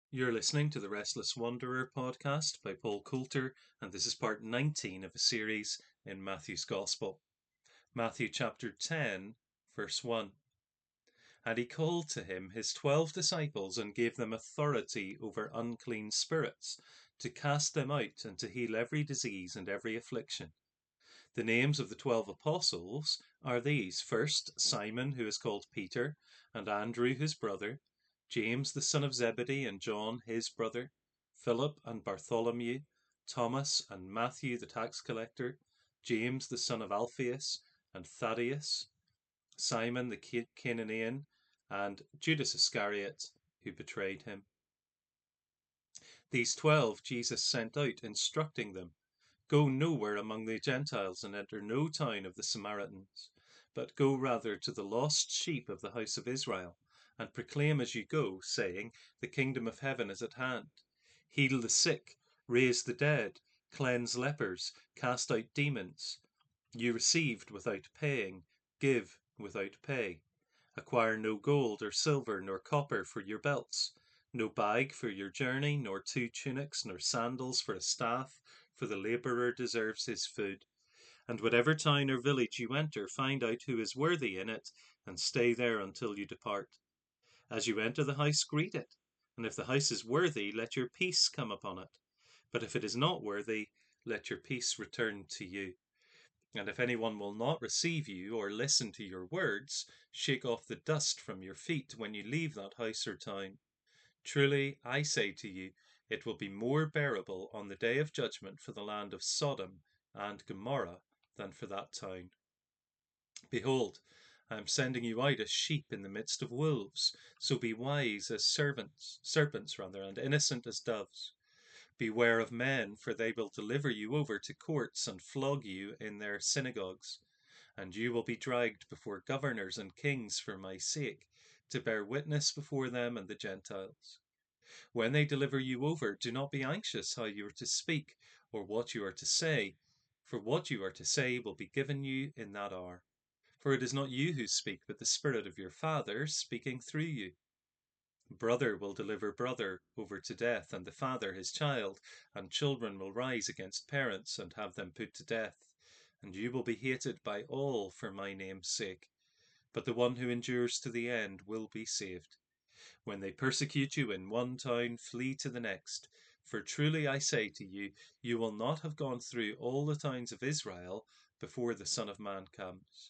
You're listening to the Restless Wanderer podcast by Paul Coulter, and this is part 19 of a series in Matthew's Gospel. Matthew chapter 10, verse 1. And he called to him his 12 disciples and gave them authority over unclean spirits, to cast them out and to heal every disease and every affliction. The names of the 12 apostles are these: first, Simon, who is called Peter, and Andrew, his brother, James the son of Zebedee and John his brother, Philip and Bartholomew, Thomas and Matthew the tax collector, James the son of Alphaeus and Thaddeus, Simon the Canaanian, and Judas Iscariot, who betrayed him. These 12 Jesus sent out, instructing them, "Go nowhere among the Gentiles, and enter no town of the Samaritans, but go rather to the lost sheep of the house of Israel, and proclaim as you go, saying, The kingdom of heaven is at hand. Heal the sick, raise the dead, cleanse lepers, cast out demons. You received without paying, give without pay. Acquire no gold or silver nor copper for your belts, no bag for your journey, nor 2 tunics, nor sandals for a staff, for the labourer deserves his food. And whatever town or village you enter, find out who is worthy in it, and stay there until you depart. As you enter the house, greet it, and if the house is worthy, let your peace come upon it. But if it is not worthy, let your peace return to you. And if anyone will not receive you or listen to your words, shake off the dust from your feet when you leave that house or town. Truly, I say to you, it will be more bearable on the day of judgment for the land of Sodom and Gomorrah than for that town. Behold, I am sending you out as sheep in the midst of wolves. So be wise as serpents, and innocent as doves. Beware of men, for they will deliver you over to courts and flog you in their synagogues. And you will be dragged before governors and kings for my sake, to bear witness before them and the Gentiles. When they deliver you over, do not be anxious how you are to speak or what you are to say, for what you are to say will be given you in that hour. For it is not you who speak, but the Spirit of your Father speaking through you. Brother will deliver brother over to death, and the father his child, and children will rise against parents and have them put to death. And you will be hated by all for my name's sake, but the one who endures to the end will be saved. When they persecute you in one town, flee to the next. For truly I say to you, you will not have gone through all the towns of Israel before the Son of Man comes.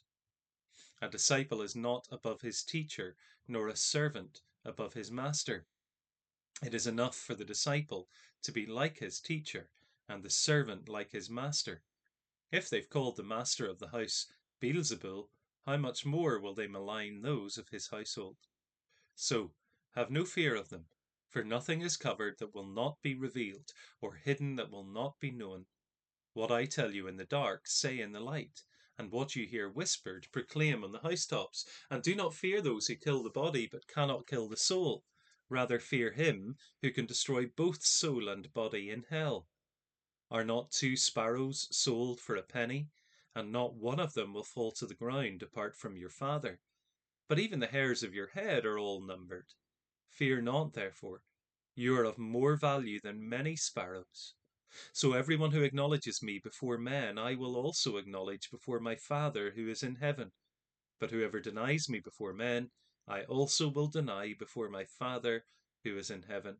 A disciple is not above his teacher, nor a servant above his master. It is enough for the disciple to be like his teacher, and the servant like his master. If they've called the master of the house Beelzebul, how much more will they malign those of his household? So, have no fear of them, for nothing is covered that will not be revealed, or hidden that will not be known. What I tell you in the dark, say in the light, and what you hear whispered, proclaim on the housetops. And do not fear those who kill the body, but cannot kill the soul. Rather fear him who can destroy both soul and body in hell. Are not 2 sparrows sold for a penny? And not one of them will fall to the ground apart from your Father. But even the hairs of your head are all numbered. Fear not, therefore. You are of more value than many sparrows. So everyone who acknowledges me before men, I will also acknowledge before my Father who is in heaven. But whoever denies me before men, I also will deny before my Father who is in heaven.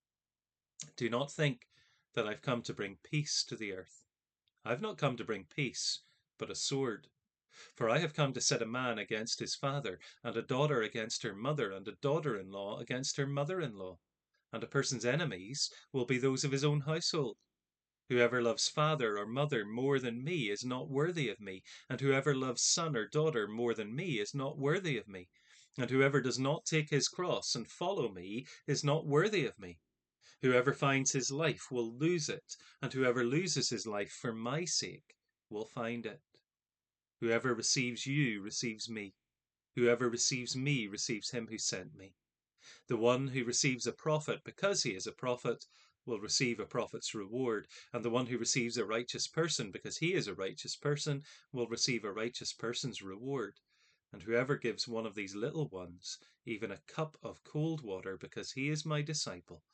Do not think that I've come to bring peace to the earth. I've not come to bring peace, but a sword. For I have come to set a man against his father, and a daughter against her mother, and a daughter-in-law against her mother-in-law. And a person's enemies will be those of his own household. Whoever loves father or mother more than me is not worthy of me, and whoever loves son or daughter more than me is not worthy of me. And whoever does not take his cross and follow me is not worthy of me. Whoever finds his life will lose it, and whoever loses his life for my sake will find it. Whoever receives you receives me. Whoever receives me receives him who sent me. The one who receives a prophet because he is a prophet will receive a prophet's reward, and the one who receives a righteous person because he is a righteous person will receive a righteous person's reward. And whoever gives one of these little ones even a cup of cold water because he is my disciple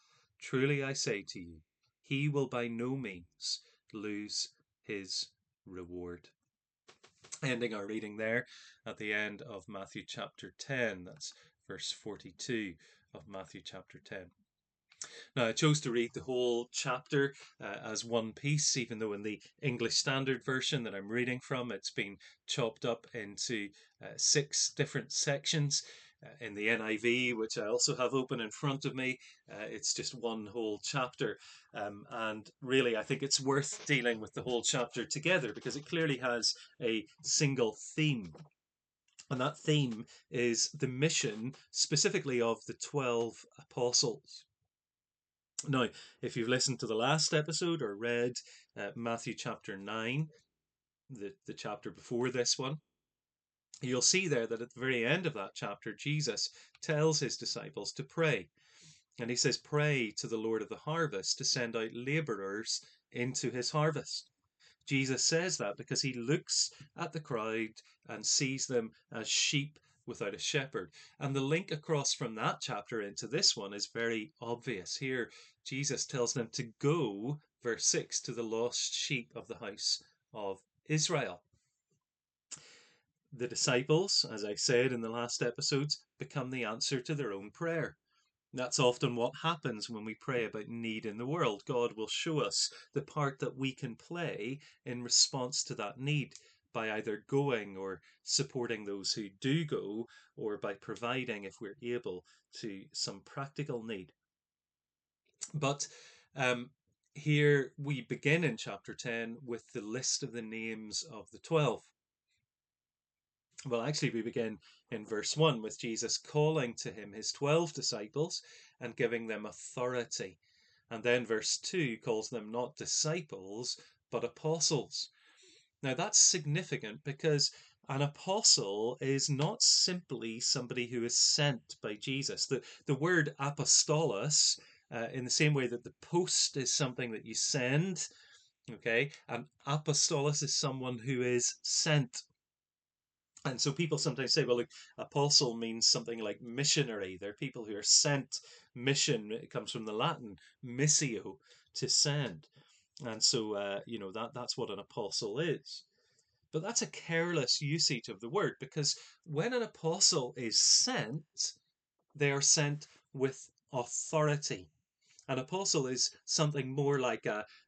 Truly I say to you, he will by no means lose his reward. Ending our reading there at the end of Matthew chapter 10. That's verse 42 of Matthew chapter 10. Now, I chose to read the whole chapter as one piece, even though in the English Standard Version that I'm reading from, it's been chopped up into 6 different sections. In the NIV, which I also have open in front of me, it's just one whole chapter. And really, I think it's worth dealing with the whole chapter together because it clearly has a single theme. And that theme is the mission specifically of the 12 apostles. Now, if you've listened to the last episode or read Matthew chapter 9, the chapter before this one, you'll see there that at the very end of that chapter, Jesus tells his disciples to pray. And he says, pray to the Lord of the harvest to send out laborers into his harvest. Jesus says that because he looks at the crowd and sees them as sheep without a shepherd. And the link across from that chapter into this one is very obvious. Here, Jesus tells them to go, verse 6, to the lost sheep of the house of Israel. The disciples, as I said in the last episodes, become the answer to their own prayer. That's often what happens when we pray about need in the world. God will show us the part that we can play in response to that need by either going or supporting those who do go, or by providing, if we're able, to some practical need. But here we begin in chapter 10 with the list of the names of the 12. Well, actually, we begin in verse 1 with Jesus calling to him his 12 disciples and giving them authority. And then verse 2 calls them not disciples, but apostles. Now, that's significant because an apostle is not simply somebody who is sent by Jesus. The word apostolos, in the same way that the post is something that you send, okay, and apostolos is someone who is sent. And so people sometimes say, well, look, apostle means something like missionary. They're people who are sent. Mission, it comes from the Latin, missio, to send. And so, that's what an apostle is. But that's a careless usage of the word, because when an apostle is sent, they are sent with authority. An apostle is something more like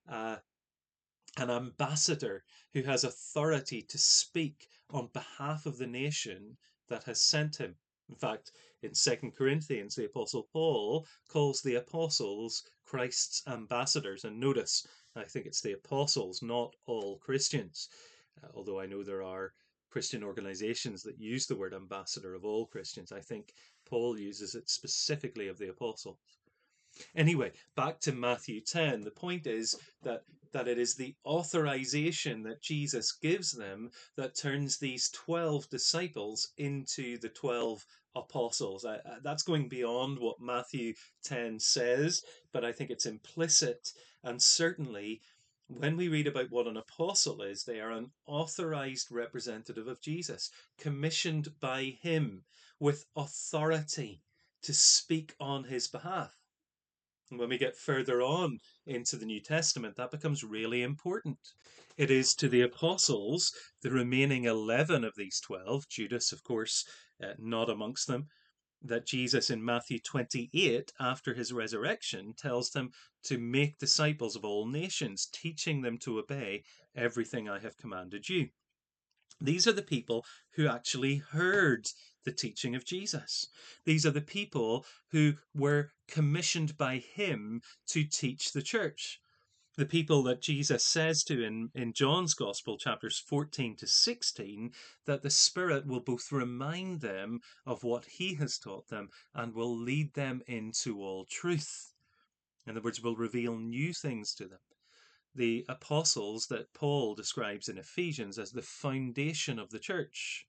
an ambassador who has authority to speak on behalf of the nation that has sent him. In fact, in 2 Corinthians, the Apostle Paul calls the apostles Christ's ambassadors. And notice, I think it's the apostles, not all Christians. Although I know there are Christian organizations that use the word ambassador of all Christians. I think Paul uses it specifically of the apostles. Anyway, back to Matthew 10. The point is that it is the authorization that Jesus gives them that turns these 12 disciples into the 12 apostles. That's going beyond what Matthew 10 says, but I think it's implicit. And certainly, when we read about what an apostle is, they are an authorized representative of Jesus, commissioned by him with authority to speak on his behalf. And when we get further on into the New Testament, that becomes really important. It is to the apostles, the remaining 11 of these 12, Judas, of course, not amongst them, that Jesus in Matthew 28, after his resurrection, tells them to make disciples of all nations, teaching them to obey everything I have commanded you. These are the people who actually heard the teaching of Jesus. These are the people who were commissioned by him to teach the church. The people that Jesus says to in John's Gospel, chapters 14 to 16, that the Spirit will both remind them of what he has taught them and will lead them into all truth. In other words, will reveal new things to them. The apostles that Paul describes in Ephesians as the foundation of the church,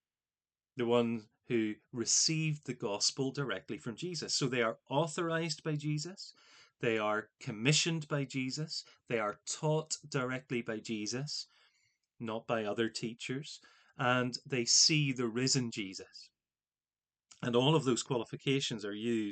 the one who received the gospel directly from Jesus. So they are authorized by Jesus, they are commissioned by Jesus, they are taught directly by Jesus, not by other teachers, and they see the risen Jesus. And all of those qualifications are used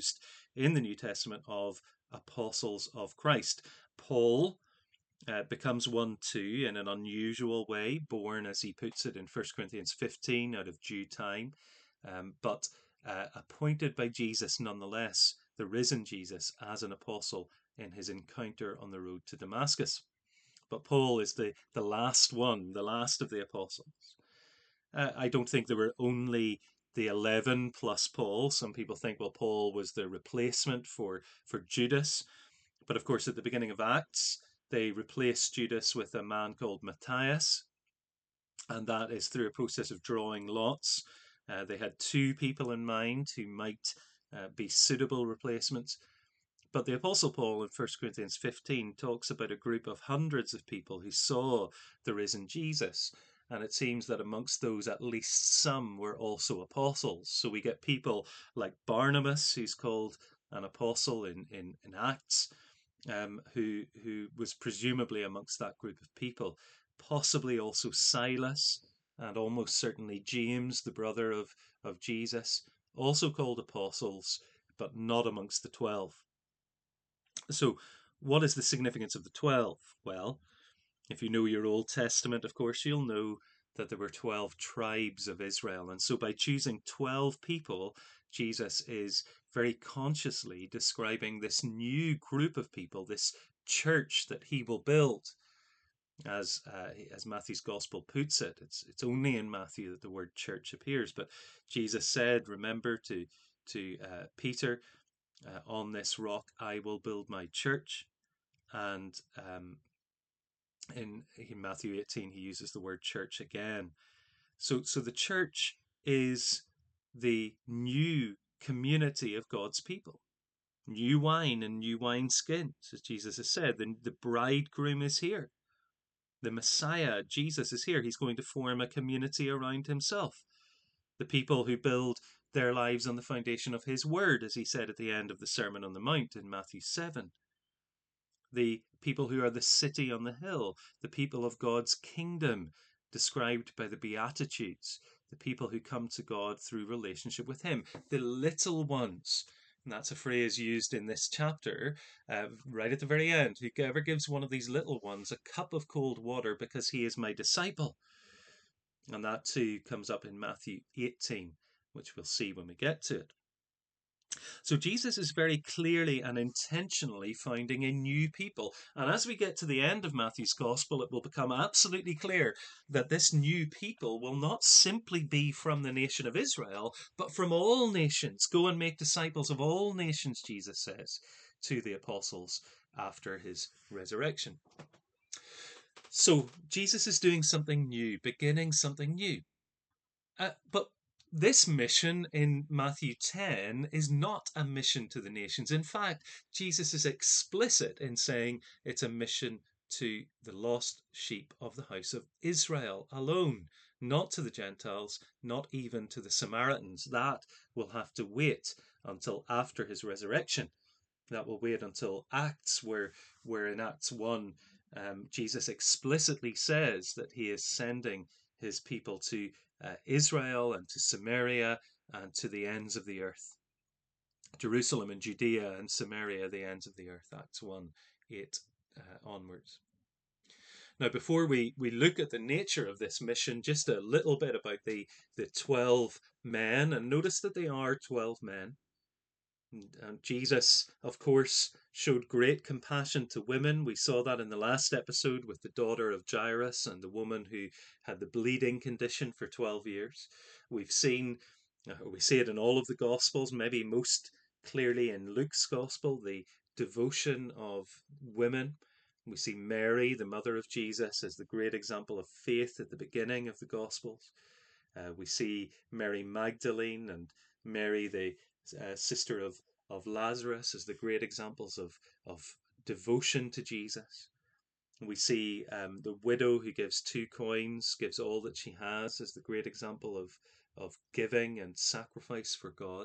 in the New Testament of apostles of Christ. Paul becomes one too in an unusual way, born, as he puts it in 1 Corinthians 15, out of due time, but appointed by Jesus nonetheless, the risen Jesus, as an apostle in his encounter on the road to Damascus. But Paul is the last one, the last of the apostles. I don't think there were only the 11 plus Paul. Some people think, well, Paul was the replacement for Judas. But of course, at the beginning of Acts, they replaced Judas with a man called Matthias. And that is through a process of drawing lots. They had two people in mind who might be suitable replacements. But the Apostle Paul in 1 Corinthians 15 talks about a group of hundreds of people who saw the risen Jesus. And it seems that amongst those, at least some were also apostles. So we get people like Barnabas, who's called an apostle in Acts, who was presumably amongst that group of people. Possibly also Silas, and almost certainly James, the brother of Jesus, also called apostles, but not amongst the 12. So, what is the significance of the 12? Well, if you know your Old Testament, of course, you'll know that there were 12 tribes of Israel. And so, by choosing 12 people, Jesus is very consciously describing this new group of people, this church that he will build. As Matthew's gospel puts it, it's only in Matthew that the word church appears. But Jesus said, remember, to Peter, on this rock I will build my church. And in Matthew 18, he uses the word church again. So the church is the new community of God's people. New wine and new wineskins, as Jesus has said. The bridegroom is here. The Messiah, Jesus, is here. He's going to form a community around himself. The people who build their lives on the foundation of his word, as he said at the end of the Sermon on the Mount in Matthew 7. The people who are the city on the hill, the people of God's kingdom, described by the Beatitudes, the people who come to God through relationship with him, the little ones. And that's a phrase used in this chapter, right at the very end. Whoever gives one of these little ones a cup of cold water because he is my disciple. And that too comes up in Matthew 18, which we'll see when we get to it. So Jesus is very clearly and intentionally finding a new people. And as we get to the end of Matthew's gospel, it will become absolutely clear that this new people will not simply be from the nation of Israel, but from all nations. Go and make disciples of all nations, Jesus says to the apostles after his resurrection. So Jesus is doing something new, beginning something new. But this mission in Matthew 10 is not a mission to the nations. In fact, Jesus is explicit in saying it's a mission to the lost sheep of the house of Israel alone, not to the Gentiles, not even to the Samaritans. That will have to wait until after his resurrection. That will wait until Acts, where in Acts 1, Jesus explicitly says that he is sending his people to Israel and to Samaria and to the ends of the earth. Jerusalem and Judea and Samaria, the ends of the earth. Acts 1, 8 onwards. Now, before we look at the nature of this mission, just a little bit about the 12 men, and notice that they are 12 men. And Jesus, of course, showed great compassion to women. We saw that in the last episode with the daughter of Jairus and the woman who had the bleeding condition for 12 years. We see it in all of the Gospels, maybe most clearly in Luke's Gospel, the devotion of women. We see Mary, the mother of Jesus, as the great example of faith at the beginning of the Gospels. We see Mary Magdalene and Mary, the sister of Lazarus, as the great examples of devotion to Jesus. We see the widow who gives 2 coins, gives all that she has, as the great example of giving and sacrifice for God.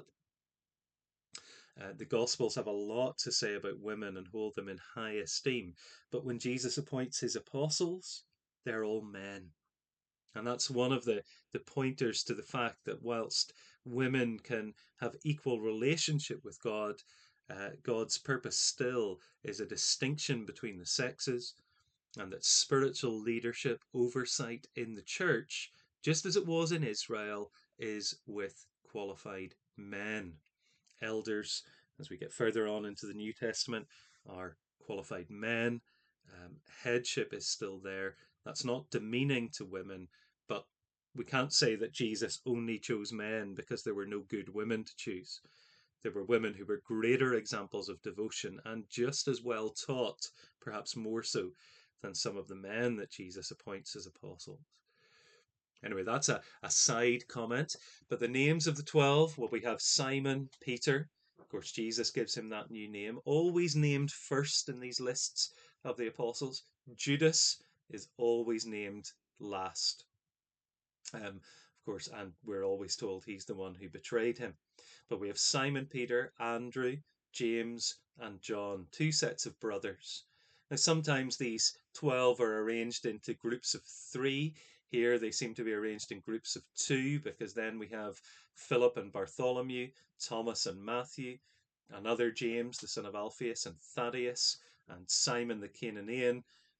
The Gospels have a lot to say about women and hold them in high esteem. But when Jesus appoints his apostles, they're all men. And that's one of the pointers to the fact that whilst women can have equal relationship with God, God's purpose still is a distinction between the sexes, and that spiritual leadership, oversight in the church, just as it was in Israel, is with qualified men. Elders, as we get further on into the New Testament, are qualified men. Headship is still there. That's not demeaning to women, but we can't say that Jesus only chose men because there were no good women to choose. There were women who were greater examples of devotion and just as well taught, perhaps more so, than some of the men that Jesus appoints as apostles. Anyway, that's a side comment. But the names of the 12, well, we have Simon, Peter. Of course, Jesus gives him that new name, always named first in these lists of the apostles. Judas is always named last. Of course, and we're always told he's the one who betrayed him. But we have Simon Peter, Andrew, James, and John, two sets of brothers. Now, sometimes these 12 are arranged into groups of 3. Here they seem to be arranged in groups of 2, because then we have Philip and Bartholomew, Thomas and Matthew, another James, the son of Alphaeus, and Thaddeus, and Simon the Canaanian,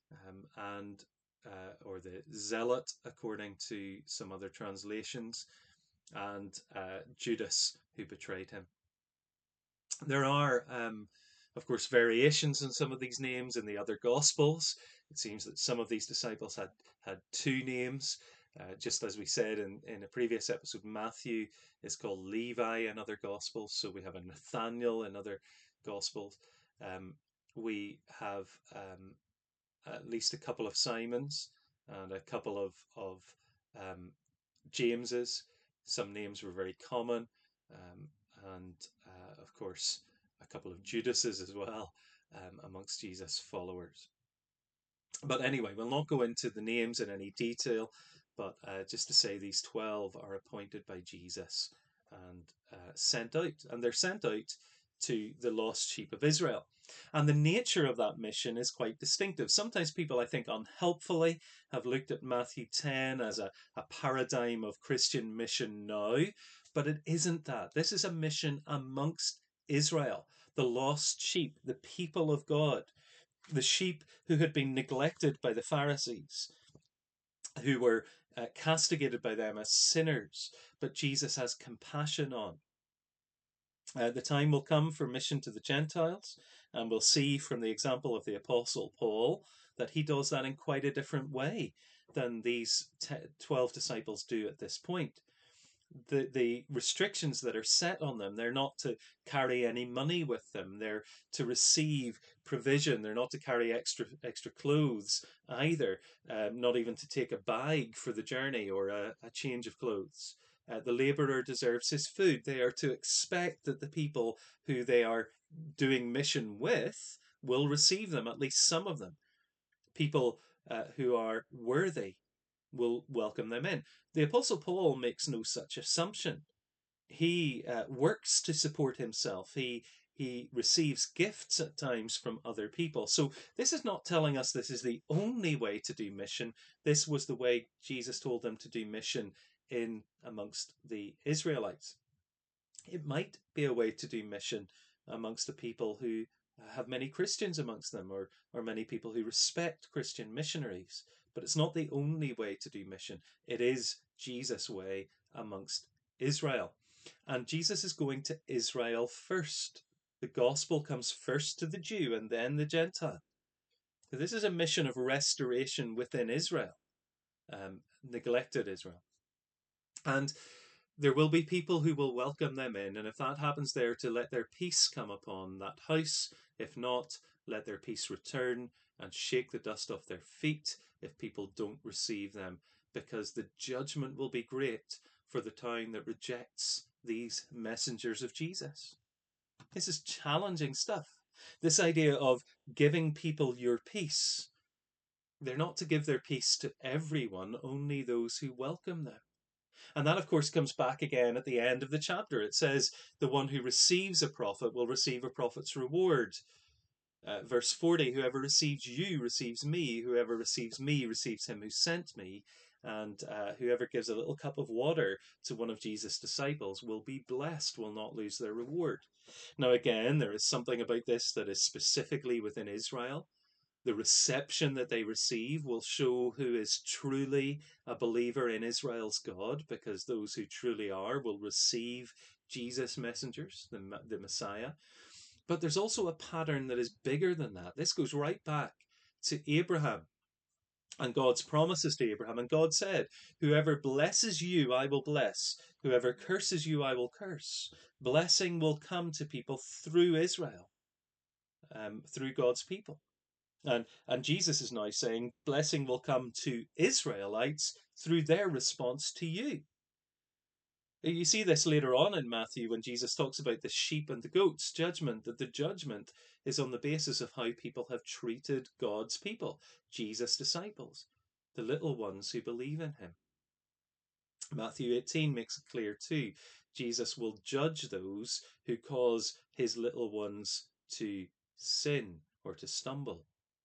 or the Zealot, according to some other translations, and Judas, who betrayed him. There are, of course, variations in some of these names in the other Gospels. It seems that some of these disciples had 2 names. Just as we said in a previous episode, Matthew is called Levi in other Gospels, so we have a Nathaniel in other Gospels. We have at least a couple of Simons and a couple of Jameses. Some names were very common, and of course a couple of Judases as well amongst Jesus' followers. But anyway, we'll not go into the names in any detail, but just to say these 12 are appointed by Jesus and sent out, and they're sent out to the lost sheep of Israel. And the nature of that mission is quite distinctive. Sometimes people, I think, unhelpfully have looked at Matthew 10 as a paradigm of Christian mission now, but it isn't that. This is a mission amongst Israel, the lost sheep, the people of God, the sheep who had been neglected by the Pharisees, who were castigated by them as sinners, but Jesus has compassion on. The time will come for mission to the Gentiles, and we'll see from the example of the Apostle Paul that he does that in quite a different way than these 12 disciples do at this point. The restrictions that are set on them, they're not to carry any money with them, they're to receive provision, they're not to carry extra clothes either, not even to take a bag for the journey or a change of clothes. The labourer deserves his food. They are to expect that the people who they are doing mission with will receive them, at least some of them. People who are worthy will welcome them in. The Apostle Paul makes no such assumption. He works to support himself. He receives gifts at times from other people. So this is not telling us this is the only way to do mission. This was the way Jesus told them to do mission in amongst the Israelites. It might be a way to do mission amongst the people who have many Christians amongst them, or many people who respect Christian missionaries. But it's not the only way to do mission. It is Jesus' way amongst Israel. And Jesus is going to Israel first. The gospel comes first to the Jew and then the Gentile. So this is a mission of restoration within Israel, neglected Israel. And there will be people who will welcome them in, and if that happens, they're to let their peace come upon that house. If not, let their peace return and shake the dust off their feet if people don't receive them, because the judgment will be great for the town that rejects these messengers of Jesus. This is challenging stuff. This idea of giving people your peace. They're not to give their peace to everyone, only those who welcome them. And that, of course, comes back again at the end of the chapter. It says, the one who receives a prophet will receive a prophet's reward. Verse 40, whoever receives you receives me. Whoever receives me receives him who sent me. And whoever gives a little cup of water to one of Jesus' disciples will be blessed, will not lose their reward. Now, again, there is something about this that is specifically within Israel. The reception that they receive will show who is truly a believer in Israel's God, because those who truly are will receive Jesus' messengers, the Messiah. But there's also a pattern that is bigger than that. This goes right back to Abraham and God's promises to Abraham. And God said, whoever blesses you, I will bless. Whoever curses you, I will curse. Blessing will come to people through Israel, through God's people. And Jesus is now saying blessing will come to Israelites through their response to you. You see this later on in Matthew when Jesus talks about the sheep and the goats judgment, that the judgment is on the basis of how people have treated God's people, Jesus' disciples, the little ones who believe in him. Matthew 18 makes it clear too. Jesus will judge those who cause his little ones to sin or to stumble.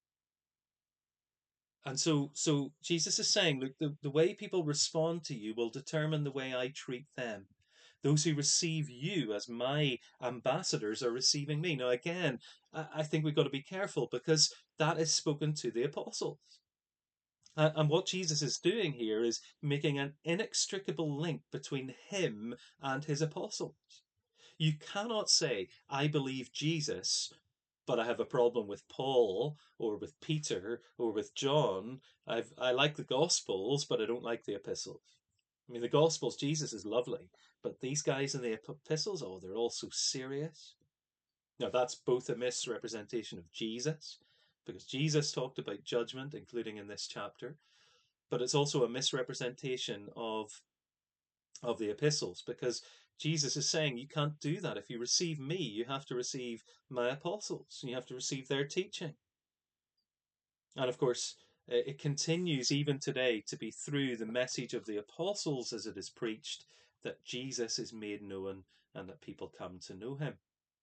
And so Jesus is saying, look, the way people respond to you will determine the way I treat them. Those who receive you as my ambassadors are receiving me. Now, again, I think we've got to be careful because that is spoken to the apostles. And what Jesus is doing here is making an inextricable link between him and his apostles. You cannot say, I believe Jesus, but I have a problem with Paul or with Peter or with John. I like the Gospels, but I don't like the epistles. I mean, the Gospels, Jesus is lovely, but these guys in the epistles, oh, they're all so serious. Now, that's both a misrepresentation of Jesus, because Jesus talked about judgment, including in this chapter, but it's also a misrepresentation of the epistles, because Jesus is saying you can't do that. If you receive me, you have to receive my apostles. You have to receive their teaching. And of course, it continues even today to be through the message of the apostles as it is preached that Jesus is made known and that people come to know him.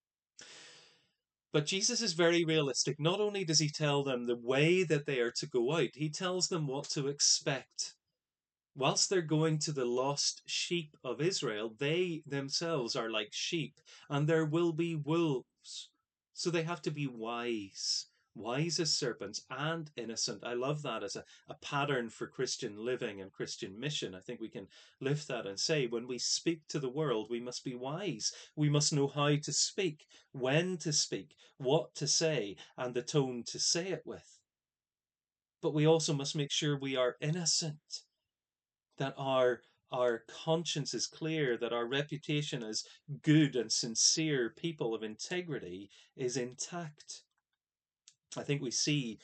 But Jesus is very realistic. Not only does he tell them the way that they are to go out, he tells them what to expect. Whilst they're going to the lost sheep of Israel, they themselves are like sheep, and there will be wolves. So they have to be wise as serpents and innocent. I love that as a pattern for Christian living and Christian mission. I think we can lift that and say, when we speak to the world, we must be wise. We must know how to speak, when to speak, what to say, and the tone to say it with. But we also must make sure we are innocent, that our conscience is clear, that our reputation as good and sincere people of integrity is intact. I think we see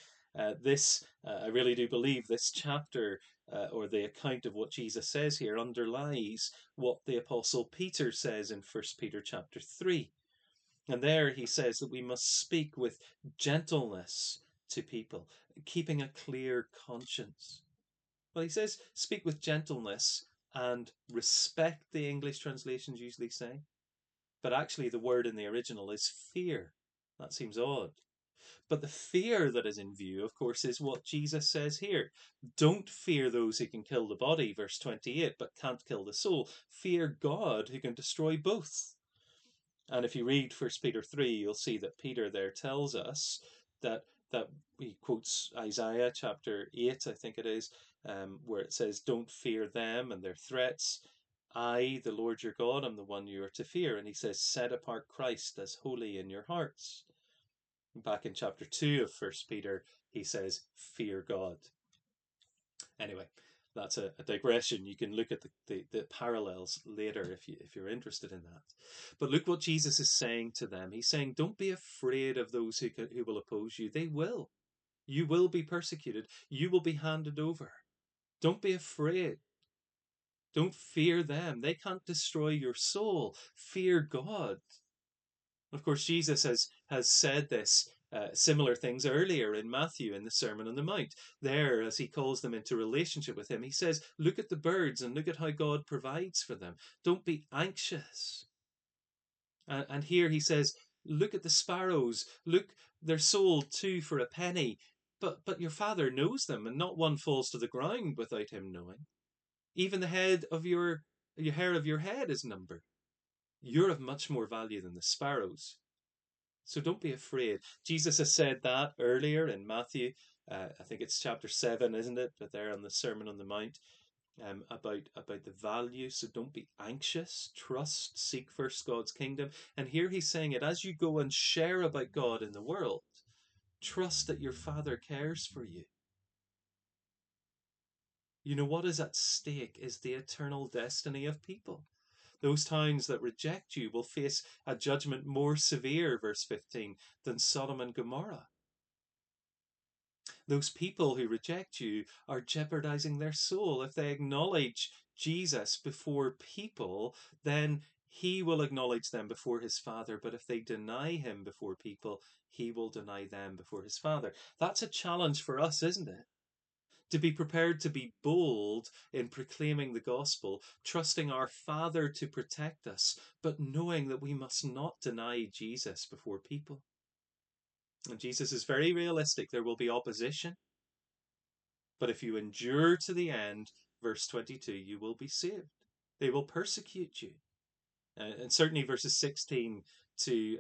I really do believe this chapter or the account of what Jesus says here underlies what the Apostle Peter says in 1 Peter chapter 3. And there he says that we must speak with gentleness to people, keeping a clear conscience. Well, he says speak with gentleness and respect, the English translations usually say. But actually, the word in the original is fear. That seems odd. But the fear that is in view, of course, is what Jesus says here. Don't fear those who can kill the body, verse 28, but can't kill the soul. Fear God who can destroy both. And if you read 1 Peter 3, you'll see that Peter there tells us that he quotes Isaiah chapter 8, I think it is, where it says, don't fear them and their threats. I, the Lord your God, am the one you are to fear. And he says, set apart Christ as holy in your hearts. Back in chapter 2 of 1 Peter, he says, fear God. Anyway, that's a digression. You can look at the parallels later if you're interested in that. But look what Jesus is saying to them. He's saying, don't be afraid of those who will oppose you. They will. You will be persecuted. You will be handed over. Don't be afraid. Don't fear them. They can't destroy your soul. Fear God. Of course, Jesus has said this similar things earlier in Matthew in the Sermon on the Mount. There, as he calls them into relationship with him, he says, look at the birds and look at how God provides for them. Don't be anxious. And here he says, look at the sparrows. Look, they're sold 2 for a penny. But your Father knows them, and not one falls to the ground without him knowing. Even the hair of your head is numbered. You're of much more value than the sparrows. So don't be afraid. Jesus has said that earlier in Matthew. I think it's chapter 7, isn't it? But there on the Sermon on the Mount, about the value. So don't be anxious. Trust. Seek first God's kingdom. And here he's saying it as you go and share about God in the world. Trust that your Father cares for you. You know what is at stake is the eternal destiny of people. Those towns that reject you will face a judgment more severe, verse 15, than Sodom and Gomorrah. Those people who reject you are jeopardizing their soul. If they acknowledge Jesus before people, then he will acknowledge them before his Father. But if they deny him before people, he will deny them before his Father. That's a challenge for us, isn't it? To be prepared to be bold in proclaiming the gospel, trusting our Father to protect us, but knowing that we must not deny Jesus before people. And Jesus is very realistic. There will be opposition, but if you endure to the end, verse 22, you will be saved. They will persecute you. And certainly verses 16 to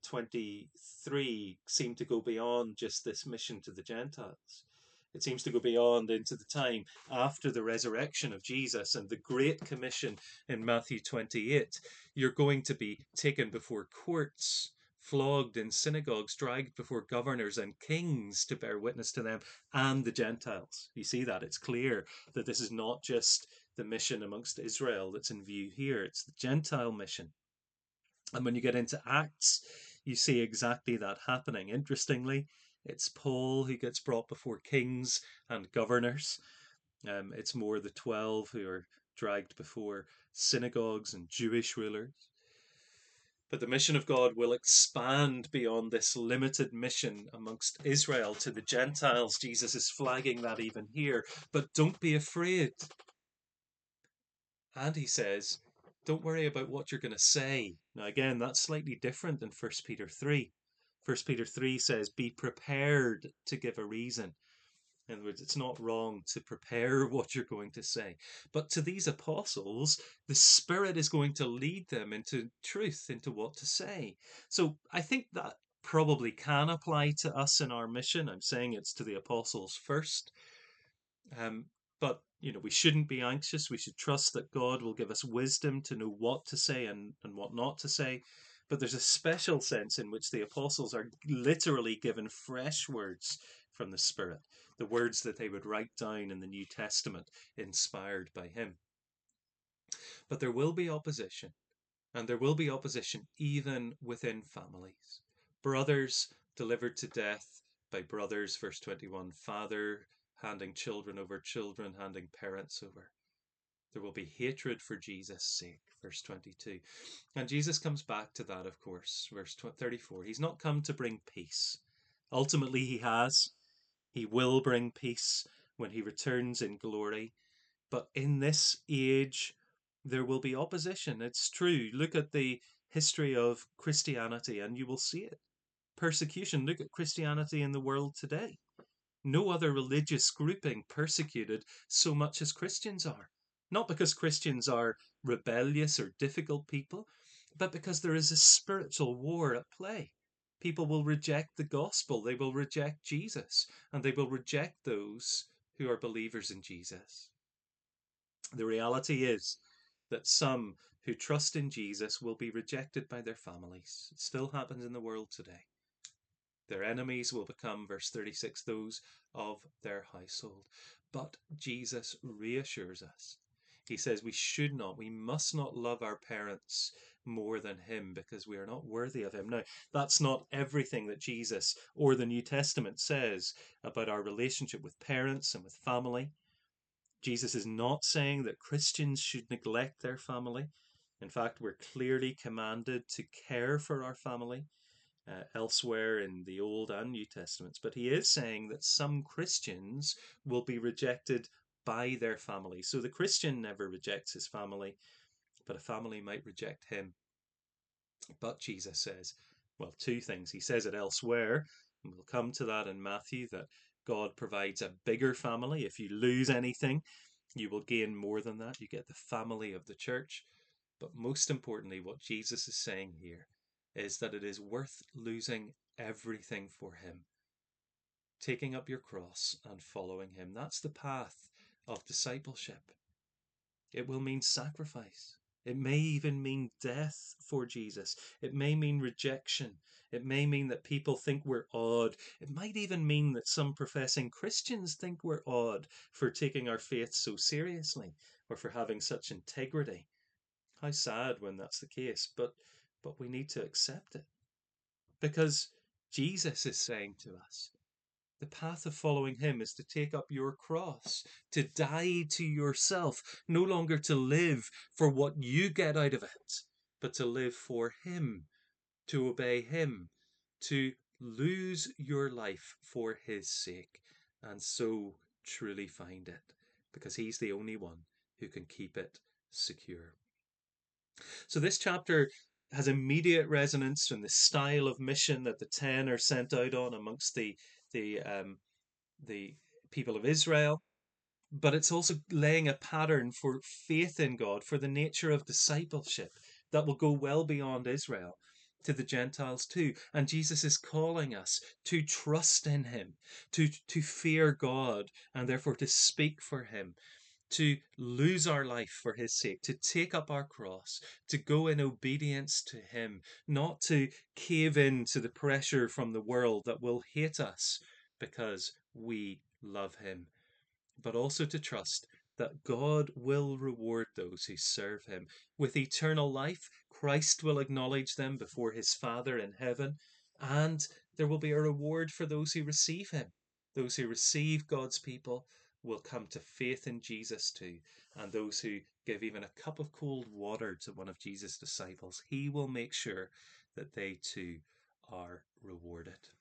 23 seem to go beyond just this mission to the Gentiles. It seems to go beyond into the time after the resurrection of Jesus and the Great Commission in Matthew 28. You're going to be taken before courts, flogged in synagogues, dragged before governors and kings to bear witness to them and the Gentiles. You see that? It's clear that this is not just the mission amongst Israel that's in view here, it's the Gentile mission. And when you get into Acts, you see exactly that happening. Interestingly, it's Paul who gets brought before kings and governors. It's more the 12 who are dragged before synagogues and Jewish rulers. But the mission of God will expand beyond this limited mission amongst Israel to the Gentiles. Jesus is flagging that even here. But don't be afraid. And he says, don't worry about what you're going to say. Now, again, that's slightly different than 1 Peter 3. 1 Peter 3 says, be prepared to give a reason. In other words, it's not wrong to prepare what you're going to say. But to these apostles, the Spirit is going to lead them into truth, into what to say. So I think that probably can apply to us in our mission. I'm saying it's to the apostles first. But we shouldn't be anxious. We should trust that God will give us wisdom to know what to say and what not to say. But there's a special sense in which the apostles are literally given fresh words from the Spirit, the words that they would write down in the New Testament, inspired by him. But there will be opposition, and there will be opposition even within families. Brothers delivered to death by brothers, verse 21, father handing children over children, handing parents over. There will be hatred for Jesus' sake, verse 22. And Jesus comes back to that, of course, verse 34. He's not come to bring peace. Ultimately, he has. He will bring peace when he returns in glory. But in this age, there will be opposition. It's true. Look at the history of Christianity and you will see it. Persecution. Look at Christianity in the world today. No other religious grouping persecuted so much as Christians are. Not because Christians are rebellious or difficult people, but because there is a spiritual war at play. People will reject the gospel, they will reject Jesus, and they will reject those who are believers in Jesus. The reality is that some who trust in Jesus will be rejected by their families. It still happens in the world today. Their enemies will become, verse 36, those of their household. But Jesus reassures us. He says we must not love our parents more than him because we are not worthy of him. Now, that's not everything that Jesus or the New Testament says about our relationship with parents and with family. Jesus is not saying that Christians should neglect their family. In fact, we're clearly commanded to care for our family. Elsewhere in the Old and New Testaments. But he is saying that some Christians will be rejected by their family. So the Christian never rejects his family, but a family might reject him. But Jesus says, well, two things. He says it elsewhere, and we'll come to that in Matthew, that God provides a bigger family. If you lose anything, you will gain more than that. You get the family of the church. But most importantly, what Jesus is saying here is that it is worth losing everything for him, taking up your cross and following him. That's the path of discipleship. It will mean sacrifice. It may even mean death for Jesus. It may mean rejection. It may mean that people think we're odd. It might even mean that some professing Christians think we're odd for taking our faith so seriously or for having such integrity. How sad when that's the case, but we need to accept it, because Jesus is saying to us, the path of following him is to take up your cross, to die to yourself, no longer to live for what you get out of it, but to live for him, to obey him, to lose your life for his sake, and so truly find it, because he's the only one who can keep it secure. So this chapter has immediate resonance in the style of mission that the 10 are sent out on amongst the the people of Israel, but it's also laying a pattern for faith in God, for the nature of discipleship that will go well beyond Israel to the Gentiles too. And Jesus is calling us to trust in him, to fear God, and therefore to speak for him, to lose our life for his sake, to take up our cross, to go in obedience to him, not to cave in to the pressure from the world that will hate us because we love him, but also to trust that God will reward those who serve him with eternal life. Christ will acknowledge them before his Father in heaven, and there will be a reward for those who receive him. Those who receive God's people will come to faith in Jesus too, and those who give even a cup of cold water to one of Jesus' disciples, he will make sure that they too are rewarded.